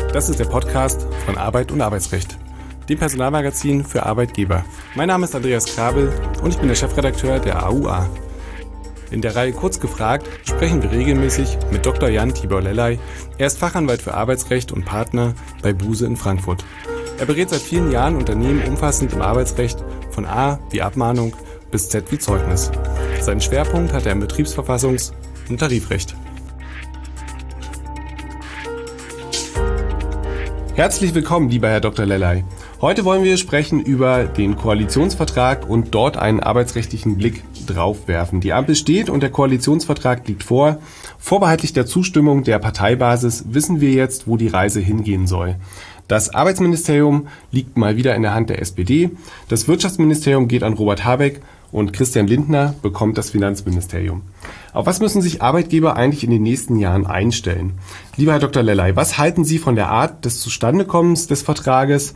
Das ist der Podcast von Arbeit und Arbeitsrecht, dem Personalmagazin für Arbeitgeber. Mein Name ist Andreas Krabel und ich bin der Chefredakteur der AUA. In der Reihe Kurz gefragt sprechen wir regelmäßig mit Dr. Jan Tibor Lellay. Er ist Fachanwalt für Arbeitsrecht und Partner bei Buse in Frankfurt. Er berät seit vielen Jahren Unternehmen umfassend im Arbeitsrecht von A wie Abmahnung bis Z wie Zeugnis. Seinen Schwerpunkt hat er im Betriebsverfassungs- und Tarifrecht. Herzlich willkommen, lieber Herr Dr. Lellay. Heute wollen wir sprechen über den Koalitionsvertrag und dort einen arbeitsrechtlichen Blick drauf werfen. Die Ampel steht und der Koalitionsvertrag liegt vor. Vorbehaltlich der Zustimmung der Parteibasis wissen wir jetzt, wo die Reise hingehen soll. Das Arbeitsministerium liegt mal wieder in der Hand der SPD. Das Wirtschaftsministerium geht an Robert Habeck und Christian Lindner bekommt das Finanzministerium. Auf was müssen sich Arbeitgeber eigentlich in den nächsten Jahren einstellen? Lieber Herr Dr. Lellay, was halten Sie von der Art des Zustandekommens des Vertrages?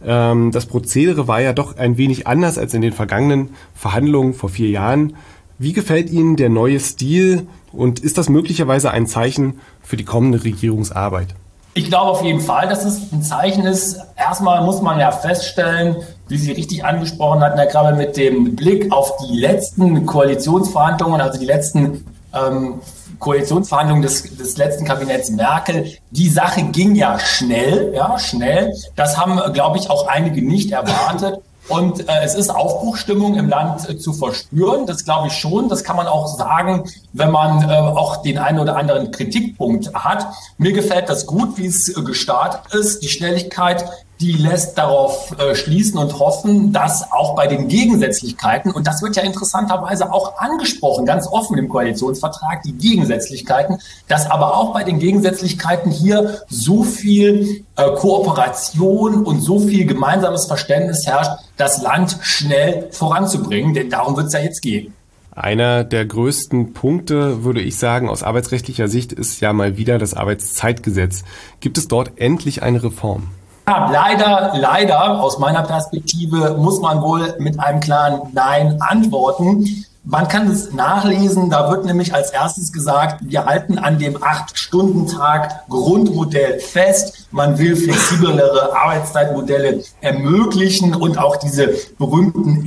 Das Prozedere war ja doch ein wenig anders als in den vergangenen Verhandlungen vor 4 Jahren. Wie gefällt Ihnen der neue Stil und ist das möglicherweise ein Zeichen für die kommende Regierungsarbeit? Ich glaube auf jeden Fall, dass es ein Zeichen ist. Erstmal muss man ja feststellen, wie Sie richtig angesprochen hatten, Herr Krabbe, mit dem Blick auf die letzten Koalitionsverhandlungen, also die letzten Koalitionsverhandlungen des letzten Kabinetts Merkel. Die Sache ging ja schnell. Das haben, glaube ich, auch einige nicht erwartet. Und es ist Aufbruchsstimmung im Land zu verspüren. Das glaube ich schon. Das kann man auch sagen, wenn man auch den einen oder anderen Kritikpunkt hat. Mir gefällt das gut, wie es gestartet ist. Die Schnelligkeit, die lässt darauf schließen und hoffen, dass auch bei den Gegensätzlichkeiten, und das wird ja interessanterweise auch angesprochen, ganz offen im Koalitionsvertrag, die Gegensätzlichkeiten, dass aber auch bei den Gegensätzlichkeiten hier so viel Kooperation und so viel gemeinsames Verständnis herrscht, das Land schnell voranzubringen, denn darum wird es ja jetzt gehen. Einer der größten Punkte, würde ich sagen, aus arbeitsrechtlicher Sicht ist ja mal wieder das Arbeitszeitgesetz. Gibt es dort endlich eine Reform? Ja, leider, aus meiner Perspektive muss man wohl mit einem klaren Nein antworten. Man kann es nachlesen, da wird nämlich als erstes gesagt, wir halten an dem 8-Stunden-Tag Grundmodell fest. Man will flexiblere Arbeitszeitmodelle ermöglichen und auch diese berühmten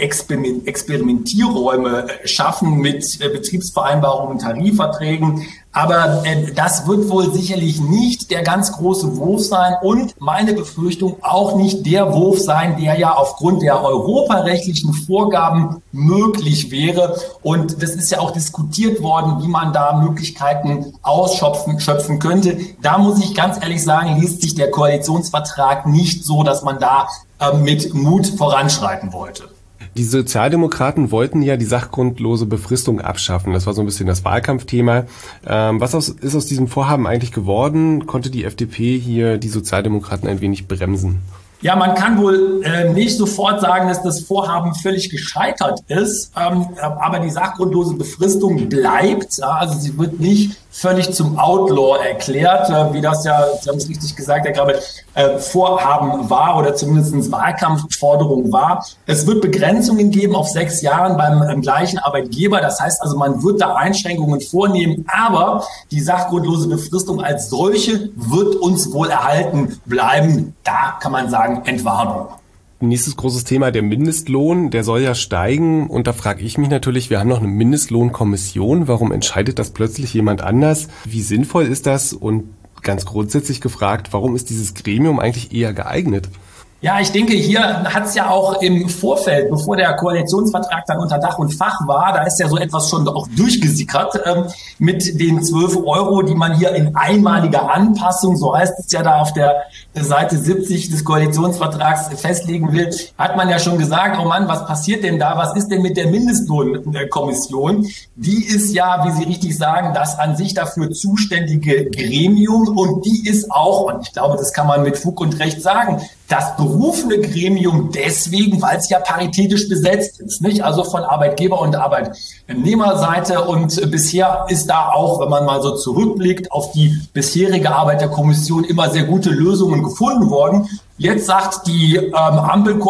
Experimentierräume schaffen mit Betriebsvereinbarungen, Tarifverträgen. Aber das wird wohl sicherlich nicht der ganz große Wurf sein und meine Befürchtung auch nicht der Wurf sein, der ja aufgrund der europarechtlichen Vorgaben möglich wäre. Und das ist ja auch diskutiert worden, wie man da Möglichkeiten schöpfen könnte. Da muss ich ganz ehrlich sagen, liest sich der Koalitionsvertrag nicht so, dass man da mit Mut voranschreiten wollte. Die Sozialdemokraten wollten ja die sachgrundlose Befristung abschaffen. Das war so ein bisschen das Wahlkampfthema. Was ist aus diesem Vorhaben eigentlich geworden? Konnte die FDP hier die Sozialdemokraten ein wenig bremsen? Ja, man kann wohl nicht sofort sagen, dass das Vorhaben völlig gescheitert ist, aber die sachgrundlose Befristung bleibt. Also sie wird nicht völlig zum Outlaw erklärt, wie das ja, Sie haben es richtig gesagt, Herr Krabbe, Vorhaben war oder zumindest Wahlkampfforderung war. Es wird Begrenzungen geben auf 6 Jahren beim gleichen Arbeitgeber. Das heißt also, man wird da Einschränkungen vornehmen, aber die sachgrundlose Befristung als solche wird uns wohl erhalten bleiben. Da kann man sagen, Entwarnung. Nächstes großes Thema, der Mindestlohn, der soll ja steigen und da frage ich mich natürlich, wir haben noch eine Mindestlohnkommission, warum entscheidet das plötzlich jemand anders? Wie sinnvoll ist das und ganz grundsätzlich gefragt, warum ist dieses Gremium eigentlich eher geeignet? Ja, ich denke, hier hat es ja auch im Vorfeld, bevor der Koalitionsvertrag dann unter Dach und Fach war, da ist ja so etwas schon auch durchgesickert mit den 12 Euro, die man hier in einmaliger Anpassung, so heißt es ja da auf der Seite 70 des Koalitionsvertrags festlegen will, hat man ja schon gesagt, oh Mann, was passiert denn da? Was ist denn mit der Mindestlohnkommission? Die ist ja, wie Sie richtig sagen, das an sich dafür zuständige Gremium und die ist auch, und ich glaube, das kann man mit Fug und Recht sagen, das berufene Gremium deswegen, weil es ja paritätisch besetzt ist, nicht? Also von Arbeitgeber- und Arbeitnehmerseite. Und bisher ist da auch, wenn man mal so zurückblickt, auf die bisherige Arbeit der Kommission immer sehr gute Lösungen gefunden worden. Jetzt sagt die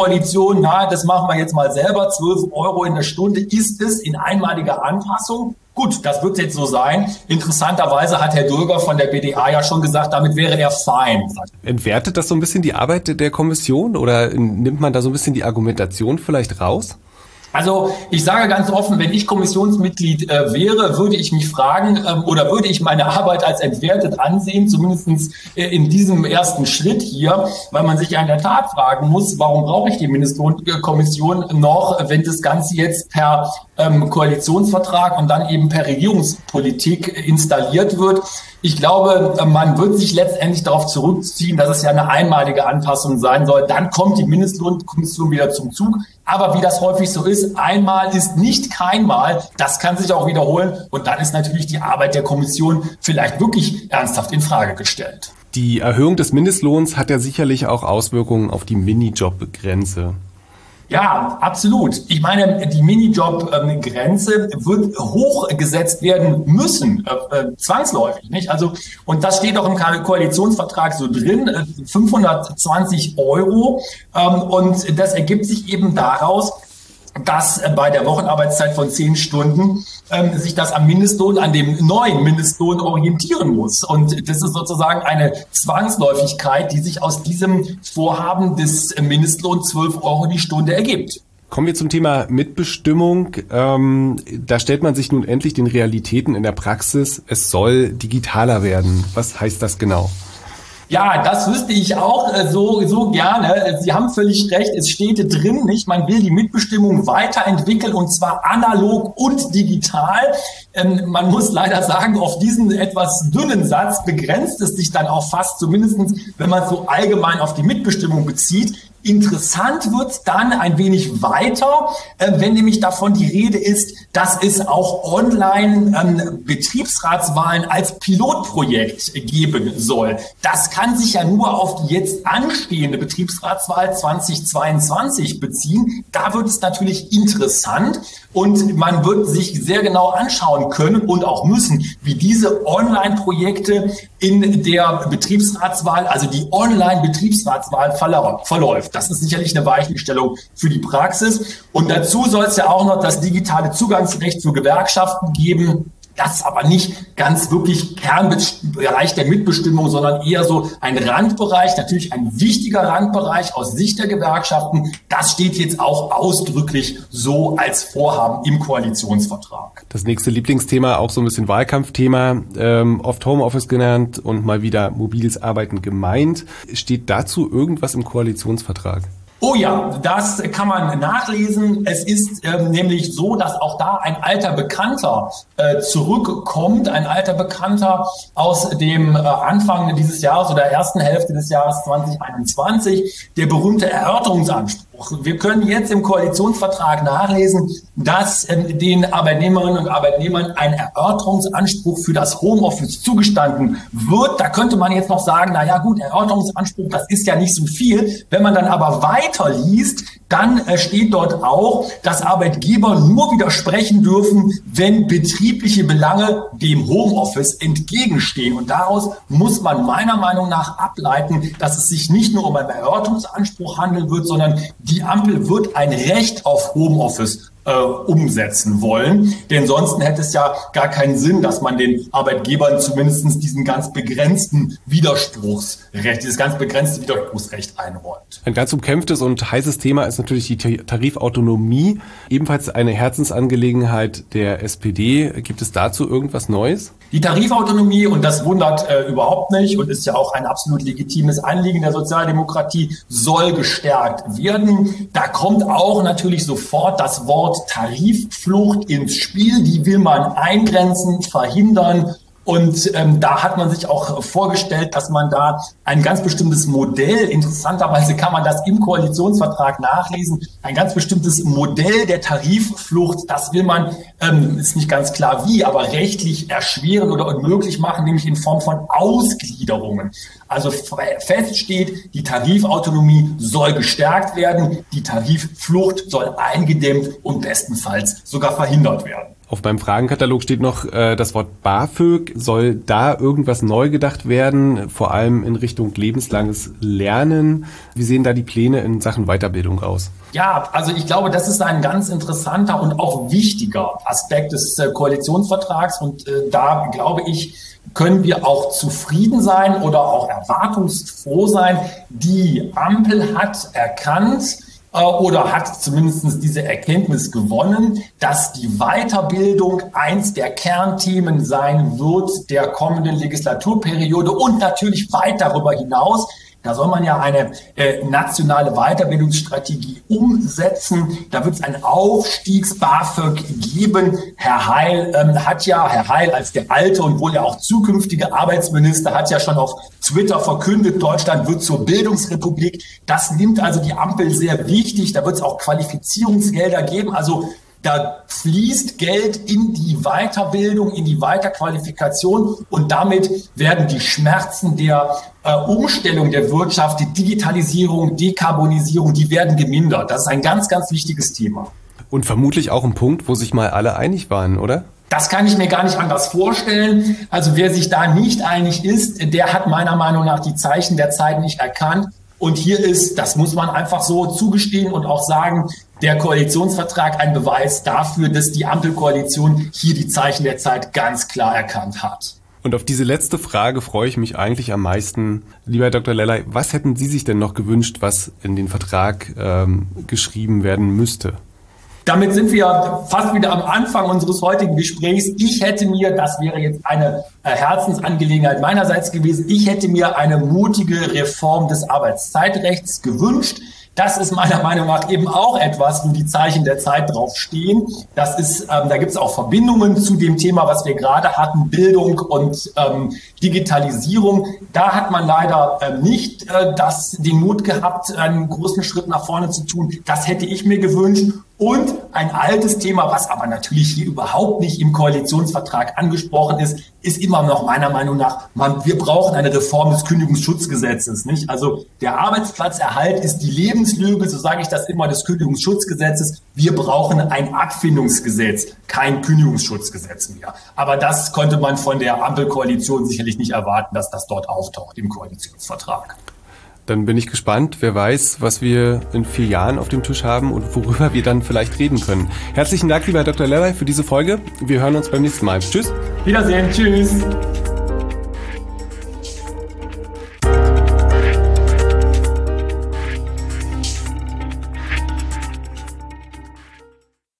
Ampelkoalition, na, das machen wir jetzt mal selber. 12 Euro in der Stunde ist es in einmaliger Anpassung. Gut, das wird jetzt so sein. Interessanterweise hat Herr Dulger von der BDA ja schon gesagt, damit wäre er fein. Entwertet das so ein bisschen die Arbeit der Kommission oder nimmt man da so ein bisschen die Argumentation vielleicht raus? Also ich sage ganz offen, wenn ich Kommissionsmitglied wäre, würde ich mich fragen oder würde ich meine Arbeit als entwertet ansehen, zumindest in diesem ersten Schritt hier, weil man sich ja in der Tat fragen muss, warum brauche ich die Mindestlohnkommission noch, wenn das Ganze jetzt per Koalitionsvertrag und dann eben per Regierungspolitik installiert wird. Ich glaube, man wird sich letztendlich darauf zurückziehen, dass es ja eine einmalige Anpassung sein soll. Dann kommt die Mindestlohnkommission wieder zum Zug. Aber wie das häufig so ist, einmal ist nicht keinmal. Das kann sich auch wiederholen. Und dann ist natürlich die Arbeit der Kommission vielleicht wirklich ernsthaft in Frage gestellt. Die Erhöhung des Mindestlohns hat ja sicherlich auch Auswirkungen auf die Minijob-Grenze. Ja, absolut. Ich meine, die Minijob-Grenze wird hochgesetzt werden müssen, zwangsläufig, nicht? Also, und das steht auch im Koalitionsvertrag so drin, 520 €. Und das ergibt sich eben daraus, dass bei der Wochenarbeitszeit von 10 Stunden sich das am Mindestlohn, an dem neuen Mindestlohn orientieren muss. Und das ist sozusagen eine Zwangsläufigkeit, die sich aus diesem Vorhaben des Mindestlohns 12 € die Stunde ergibt. Kommen wir zum Thema Mitbestimmung. Da stellt man sich nun endlich den Realitäten in der Praxis. Es soll digitaler werden. Was heißt das genau? Ja, das wüsste ich auch so gerne. Sie haben völlig recht, es steht drin, nicht? Man will die Mitbestimmung weiterentwickeln und zwar analog und digital. Man muss leider sagen, auf diesen etwas dünnen Satz begrenzt es sich dann auch fast, zumindest wenn man es so allgemein auf die Mitbestimmung bezieht. Interessant wird dann ein wenig weiter, wenn nämlich davon die Rede ist, dass es auch Online-Betriebsratswahlen als Pilotprojekt geben soll. Das kann sich ja nur auf die jetzt anstehende Betriebsratswahl 2022 beziehen. Da wird es natürlich interessant und man wird sich sehr genau anschauen können und auch müssen, wie diese Online-Projekte in der Betriebsratswahl, also die Online-Betriebsratswahl verläuft. Das ist sicherlich eine Weichenstellung für die Praxis. Und dazu soll es ja auch noch das digitale Zugangsrecht für Gewerkschaften geben. Das ist aber nicht ganz wirklich Kernbereich der Mitbestimmung, sondern eher so ein Randbereich, natürlich ein wichtiger Randbereich aus Sicht der Gewerkschaften. Das steht jetzt auch ausdrücklich so als Vorhaben im Koalitionsvertrag. Das nächste Lieblingsthema, auch so ein bisschen Wahlkampfthema, oft Homeoffice genannt und mal wieder mobiles Arbeiten gemeint. Steht dazu irgendwas im Koalitionsvertrag? Oh ja, das kann man nachlesen. Es ist nämlich so, dass auch da ein alter Bekannter zurückkommt, ein alter Bekannter aus dem Anfang dieses Jahres oder ersten Hälfte des Jahres 2021, der berühmte Erörterungsanspruch. Wir können jetzt im Koalitionsvertrag nachlesen, dass den Arbeitnehmerinnen und Arbeitnehmern ein Erörterungsanspruch für das Homeoffice zugestanden wird. Da könnte man jetzt noch sagen, na ja gut, Erörterungsanspruch, das ist ja nicht so viel. Wenn man dann aber weiterliest, dann steht dort auch, dass Arbeitgeber nur widersprechen dürfen, wenn betriebliche Belange dem Homeoffice entgegenstehen. Und daraus muss man meiner Meinung nach ableiten, dass es sich nicht nur um einen Erörterungsanspruch handeln wird, sondern die Ampel wird ein Recht auf Homeoffice umsetzen wollen. Denn sonst hätte es ja gar keinen Sinn, dass man den Arbeitgebern zumindest diesen ganz begrenzten Widerspruchsrecht, dieses ganz begrenzte Widerspruchsrecht einräumt. Ein ganz umkämpftes und heißes Thema ist natürlich die Tarifautonomie. Ebenfalls eine Herzensangelegenheit der SPD. Gibt es dazu irgendwas Neues? Die Tarifautonomie, und das wundert überhaupt nicht und ist ja auch ein absolut legitimes Anliegen der Sozialdemokratie, soll gestärkt werden. Da kommt auch natürlich sofort das Wort Tarifflucht ins Spiel. Die will man eingrenzen, verhindern. Und da hat man sich auch vorgestellt, dass man da ein ganz bestimmtes Modell, interessanterweise kann man das im Koalitionsvertrag nachlesen, ein ganz bestimmtes Modell der Tarifflucht, das will man, ist nicht ganz klar wie, aber rechtlich erschweren oder unmöglich machen, nämlich in Form von Ausgliederungen. Also fest steht, die Tarifautonomie soll gestärkt werden, die Tarifflucht soll eingedämmt und bestenfalls sogar verhindert werden. Auf meinem Fragenkatalog steht noch das Wort BAföG. Soll da irgendwas neu gedacht werden, vor allem in Richtung lebenslanges Lernen? Wie sehen da die Pläne in Sachen Weiterbildung aus? Ja, also ich glaube, das ist ein ganz interessanter und auch wichtiger Aspekt des Koalitionsvertrags. Und da glaube ich, können wir auch zufrieden sein oder auch erwartungsfroh sein. Die Ampel hat erkannt, oder hat zumindest diese Erkenntnis gewonnen, dass die Weiterbildung eins der Kernthemen sein wird der kommenden Legislaturperiode und natürlich weit darüber hinaus. Da soll man ja eine nationale Weiterbildungsstrategie umsetzen. Da wird es ein Aufstiegs-BAföG geben. Herr Heil als der alte und wohl ja auch zukünftige Arbeitsminister hat ja schon auf Twitter verkündet, Deutschland wird zur Bildungsrepublik. Das nimmt also die Ampel sehr wichtig. Da wird es auch Qualifizierungsgelder geben. Also da fließt Geld in die Weiterbildung, in die Weiterqualifikation und damit werden die Schmerzen der Umstellung der Wirtschaft, die Digitalisierung, Dekarbonisierung, die werden gemindert. Das ist ein ganz, ganz wichtiges Thema. Und vermutlich auch ein Punkt, wo sich mal alle einig waren, oder? Das kann ich mir gar nicht anders vorstellen. Also wer sich da nicht einig ist, der hat meiner Meinung nach die Zeichen der Zeit nicht erkannt. Und hier ist, das muss man einfach so zugestehen und auch sagen, der Koalitionsvertrag ein Beweis dafür, dass die Ampelkoalition hier die Zeichen der Zeit ganz klar erkannt hat. Und auf diese letzte Frage freue ich mich eigentlich am meisten. Lieber Herr Dr. Lellay, was hätten Sie sich denn noch gewünscht, was in den Vertrag geschrieben werden müsste? Damit sind wir fast wieder am Anfang unseres heutigen Gesprächs. Ich hätte mir, das wäre jetzt eine Herzensangelegenheit meinerseits gewesen, ich hätte mir eine mutige Reform des Arbeitszeitrechts gewünscht. Das ist meiner Meinung nach eben auch etwas, wo die Zeichen der Zeit drauf stehen. Das ist, da gibt es auch Verbindungen zu dem Thema, was wir gerade hatten, Bildung und Digitalisierung. Da hat man leider nicht den Mut gehabt, einen großen Schritt nach vorne zu tun. Das hätte ich mir gewünscht. Und ein altes Thema, was aber natürlich hier überhaupt nicht im Koalitionsvertrag angesprochen ist, ist immer noch meiner Meinung nach, wir brauchen eine Reform des Kündigungsschutzgesetzes, nicht? Also der Arbeitsplatzerhalt ist die Lebenslüge, so sage ich das immer, des Kündigungsschutzgesetzes. Wir brauchen ein Abfindungsgesetz, kein Kündigungsschutzgesetz mehr. Aber das konnte man von der Ampelkoalition sicherlich nicht erwarten, dass das dort auftaucht im Koalitionsvertrag. Dann bin ich gespannt. Wer weiß, was wir in 4 Jahren auf dem Tisch haben und worüber wir dann vielleicht reden können. Herzlichen Dank, lieber Herr Dr. Lellay, für diese Folge. Wir hören uns beim nächsten Mal. Tschüss. Wiedersehen. Tschüss.